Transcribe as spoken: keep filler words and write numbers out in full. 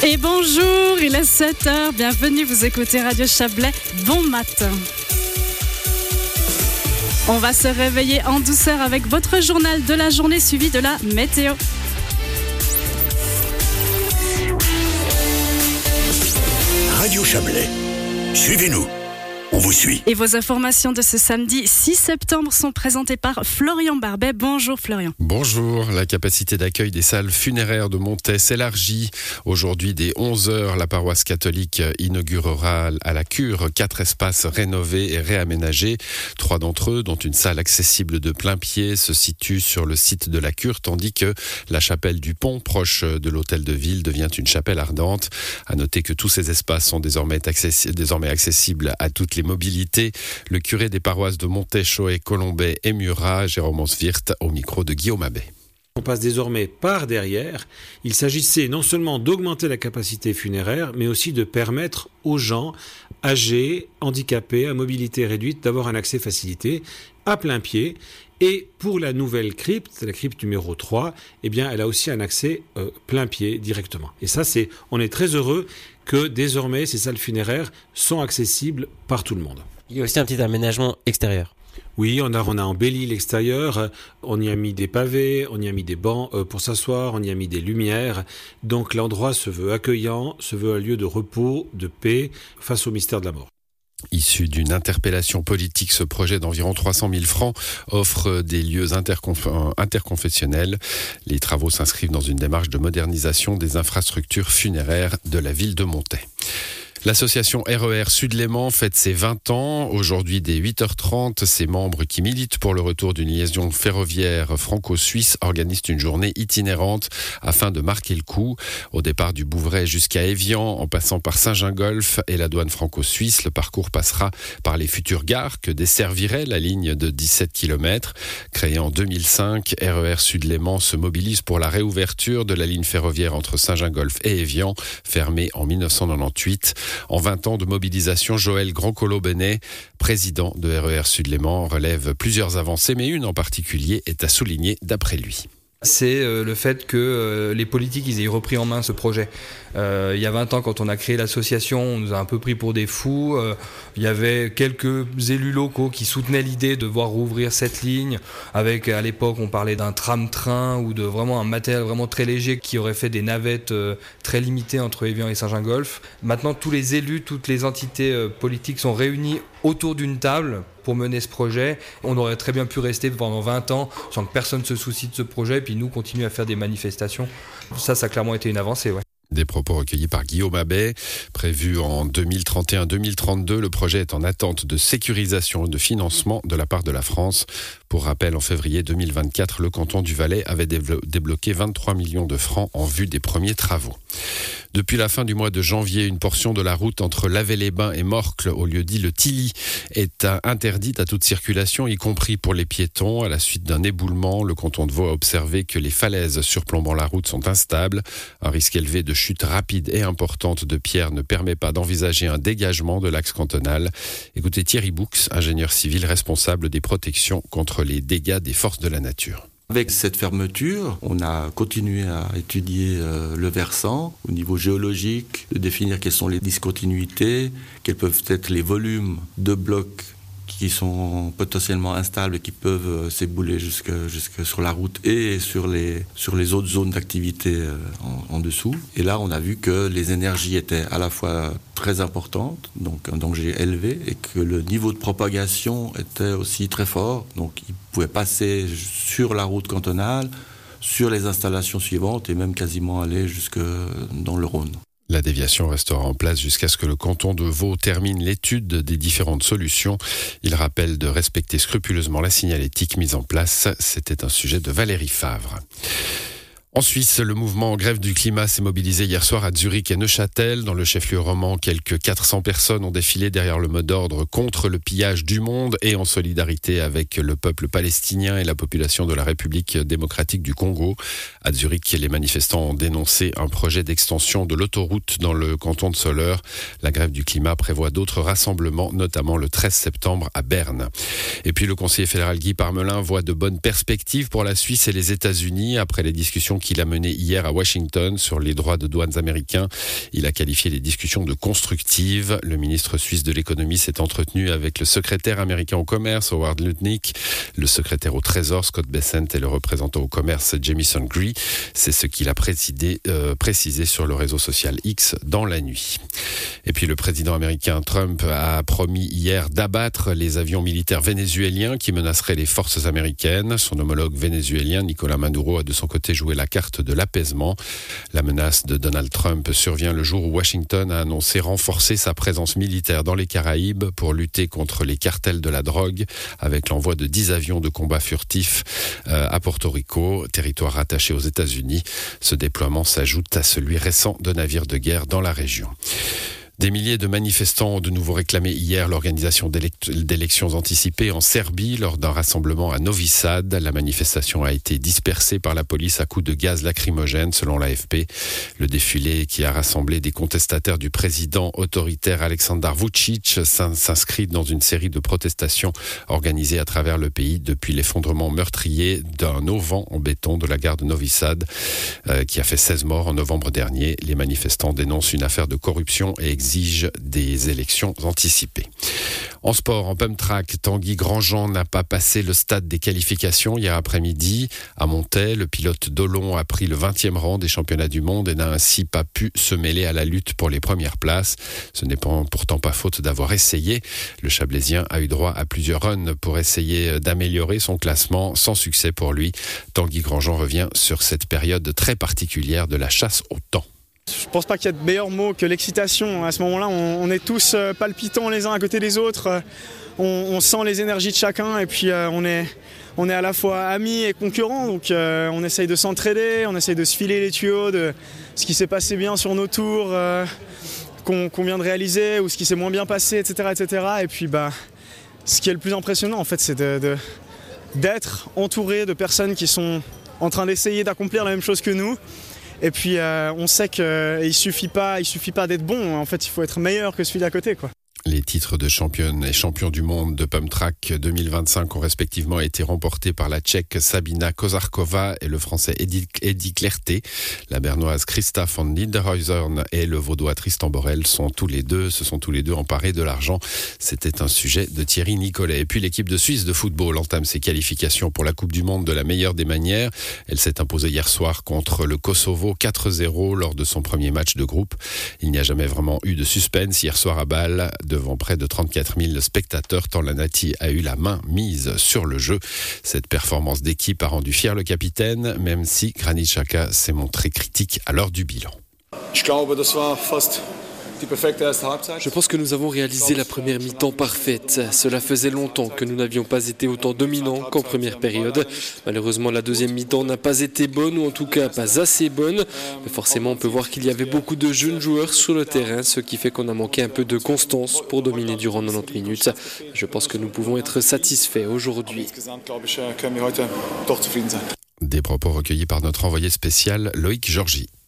Et bonjour, il est sept heures, bienvenue, vous écoutez Radio Chablais, bon matin. On va se réveiller en douceur avec votre journal de la journée suivi de la météo. Radio Chablais, suivez-nous. On vous suit. Et vos informations de ce samedi six septembre sont présentées par Florian Barbet. Bonjour Florian. Bonjour. La capacité d'accueil des salles funéraires de Montet s'élargit. Aujourd'hui, dès onze heures, la paroisse catholique inaugurera à la cure quatre espaces rénovés et réaménagés. Trois d'entre eux, dont une salle accessible de plein pied, se situent sur le site de la cure, tandis que la chapelle du Pont, proche de l'hôtel de ville, devient une chapelle ardente. À noter que tous ces espaces sont désormais, accessi- désormais accessibles à toutes les mobilité. Le curé des paroisses de Montet, Choët, Colombey et Murat, Jérôme Oswirt, au micro de Guillaume Abbé. On passe désormais par derrière. Il s'agissait non seulement d'augmenter la capacité funéraire, mais aussi de permettre aux gens âgés, handicapés, à mobilité réduite, d'avoir un accès facilité à plein pied. Et pour la nouvelle crypte, la crypte numéro trois, eh bien, elle a aussi un accès euh, plein pied directement. Et ça, c'est, on est très heureux que désormais ces salles funéraires sont accessibles par tout le monde. Il y a aussi un petit aménagement extérieur. Oui, on a, on a embelli l'extérieur, on y a mis des pavés, on y a mis des bancs euh, pour s'asseoir, on y a mis des lumières. Donc l'endroit se veut accueillant, se veut un lieu de repos, de paix face au mystère de la mort. Issu d'une interpellation politique, ce projet d'environ trois cent mille francs offre des lieux interconf- interconfessionnels. Les travaux s'inscrivent dans une démarche de modernisation des infrastructures funéraires de la ville de Montet. L'association R E R Sud-Léman fête ses vingt ans. Aujourd'hui, dès huit heures trente, ses membres qui militent pour le retour d'une liaison ferroviaire franco-suisse organisent une journée itinérante afin de marquer le coup. Au départ du Bouvray jusqu'à Évian, en passant par Saint-Gingolph et la douane franco-suisse, le parcours passera par les futures gares que desservirait la ligne de dix-sept kilomètres. Créée en deux mille cinq, R E R Sud-Léman se mobilise pour la réouverture de la ligne ferroviaire entre Saint-Gingolph et Évian, fermée en dix-neuf cent quatre-vingt-dix-huit. En vingt ans de mobilisation, Joël Grand-Colo-Benet, président de R E R Sud-Léman, relève plusieurs avancées, mais une en particulier est à souligner d'après lui. C'est euh, le fait que euh, les politiques ils aient repris en main ce projet. Euh, il y a vingt ans, quand on a créé l'association, on nous a un peu pris pour des fous. Euh, il y avait quelques élus locaux qui soutenaient l'idée de voir rouvrir cette ligne. Avec, à l'époque, on parlait d'un tram-train ou de vraiment un matériel vraiment très léger qui aurait fait des navettes euh, très limitées entre Évian et Saint-Gingolph. Maintenant, tous les élus, toutes les entités euh, politiques sont réunis autour d'une table pour mener ce projet. On aurait très bien pu rester pendant vingt ans sans que personne se soucie de ce projet, puis nous continuer à faire des manifestations. Ça, ça a clairement été une avancée, ouais. Des propos recueillis par Guillaume Abbé. Prévu en deux mille trente et un deux mille trente-deux, le projet est en attente de sécurisation et de financement de la part de la France. Pour rappel, en février deux mille vingt-quatre, le canton du Valais avait débloqué vingt-trois millions de francs en vue des premiers travaux. Depuis la fin du mois de janvier, une portion de la route entre Lavey-les-Bains et Morcle, au lieu dit le Tilly, est interdite à toute circulation, y compris pour les piétons. À la suite d'un éboulement, le canton de Vaud a observé que les falaises surplombant la route sont instables. Un risque élevé de chute rapide et importante de pierres ne permet pas d'envisager un dégagement de l'axe cantonal. Écoutez Thierry Boux, ingénieur civil responsable des protections contre les dégâts des forces de la nature. Avec cette fermeture, on a continué à étudier euh, le versant au niveau géologique, de définir quelles sont les discontinuités, quels peuvent être les volumes de blocs qui sont potentiellement instables et qui peuvent euh, s'ébouler jusque, jusque sur la route et sur les, sur les autres zones d'activité euh, en, en dessous. Et là, on a vu que les énergies étaient à la fois très importantes, donc un danger élevé, et que le niveau de propagation était aussi très fort. Donc, ils pouvaient passer sur la route cantonale, sur les installations suivantes et même quasiment aller jusque dans le Rhône. La déviation restera en place jusqu'à ce que le canton de Vaud termine l'étude des différentes solutions. Il rappelle de respecter scrupuleusement la signalétique mise en place. C'était un sujet de Valérie Favre. En Suisse, le mouvement Grève du climat s'est mobilisé hier soir à Zurich et Neuchâtel. Dans le chef-lieu roman, quelques quatre cents personnes ont défilé derrière le mot d'ordre contre le pillage du monde et en solidarité avec le peuple palestinien et la population de la République démocratique du Congo. À Zurich, les manifestants ont dénoncé un projet d'extension de l'autoroute dans le canton de Soleure. La Grève du climat prévoit d'autres rassemblements, notamment le treize septembre à Berne. Et puis le conseiller fédéral Guy Parmelin voit de bonnes perspectives pour la Suisse et les États-Unis après les discussions qu'il a menées hier à Washington sur les droits de douanes américains. Il a qualifié les discussions de constructives. Le ministre suisse de l'économie s'est entretenu avec le secrétaire américain au commerce, Howard Lutnick, le secrétaire au trésor, Scott Bessent, et le représentant au commerce, Jamieson Gree. C'est ce qu'il a précisé, euh, précisé sur le réseau social X dans la nuit. Et puis le président américain Trump a promis hier d'abattre les avions militaires vénézuéliens qui menaceraient les forces américaines. Son homologue vénézuélien, Nicolás Maduro, a de son côté joué la carte de l'apaisement. La menace de Donald Trump survient le jour où Washington a annoncé renforcer sa présence militaire dans les Caraïbes pour lutter contre les cartels de la drogue avec l'envoi de dix avions de combat furtifs euh, à Porto Rico, territoire rattaché aux États-Unis. Ce déploiement s'ajoute à celui récent de navires de guerre dans la région. Des milliers de manifestants ont de nouveau réclamé hier l'organisation d'élections anticipées en Serbie lors d'un rassemblement à Novi Sad. La manifestation a été dispersée par la police à coups de gaz lacrymogène, selon l'A F P. Le défilé qui a rassemblé des contestataires du président autoritaire Aleksandar Vučić s'inscrit dans une série de protestations organisées à travers le pays depuis l'effondrement meurtrier d'un auvent en béton de la gare de Novi Sad euh, qui a fait seize morts en novembre dernier. Les manifestants dénoncent une affaire de corruption et exigent des élections anticipées. En sport, en pump track, Tanguy Grandjean n'a pas passé le stade des qualifications hier après-midi. À Monthey, le pilote d'Olon a pris le vingtième rang des championnats du monde et n'a ainsi pas pu se mêler à la lutte pour les premières places. Ce n'est pourtant pas faute d'avoir essayé. Le Chablaisien a eu droit à plusieurs runs pour essayer d'améliorer son classement, sans succès pour lui. Tanguy Grandjean revient sur cette période très particulière de la chasse au temps. Je pense pas qu'il y a de meilleurs mots que l'excitation. À ce moment-là, on, on est tous palpitants les uns à côté des autres. On, on sent les énergies de chacun et puis euh, on, est, on est à la fois amis et concurrents. Donc euh, on essaye de s'entraider, on essaye de se filer les tuyaux de ce qui s'est passé bien sur nos tours, euh, qu'on, qu'on vient de réaliser ou ce qui s'est moins bien passé, et cetera, et cetera. Et puis bah, ce qui est le plus impressionnant, en fait, c'est de, de, d'être entouré de personnes qui sont en train d'essayer d'accomplir la même chose que nous. Et puis euh, on sait qu'il ne suffit pas, il suffit pas d'être bon, en fait il faut être meilleur que celui d'à côté, quoi. Les titres de championne et champion du monde de pump track deux mille vingt-cinq ont respectivement été remportés par la Tchèque Sabina Kozarkova et le Français Eddy, Eddy Clerté. La Bernoise Christa von Niederhäusern et le Vaudois Tristan Borel sont tous les deux, se sont tous les deux emparés de l'argent. C'était un sujet de Thierry Nicolet. Et puis l'équipe de Suisse de football entame ses qualifications pour la Coupe du Monde de la meilleure des manières. Elle s'est imposée hier soir contre le Kosovo quatre zéro lors de son premier match de groupe. Il n'y a jamais vraiment eu de suspense hier soir à Bâle, devant près de trente-quatre mille spectateurs, tant la Nati a eu la main mise sur le jeu. Cette performance d'équipe a rendu fier le capitaine, même si Granit Xhaka s'est montré critique à l'heure du bilan. Je pense que nous avons réalisé la première mi-temps parfaite. Cela faisait longtemps que nous n'avions pas été autant dominants qu'en première période. Malheureusement, la deuxième mi-temps n'a pas été bonne, ou en tout cas pas assez bonne. Mais forcément, on peut voir qu'il y avait beaucoup de jeunes joueurs sur le terrain, ce qui fait qu'on a manqué un peu de constance pour dominer durant quatre-vingt-dix minutes. Je pense que nous pouvons être satisfaits aujourd'hui. Des propos recueillis par notre envoyé spécial Loïc Georgy.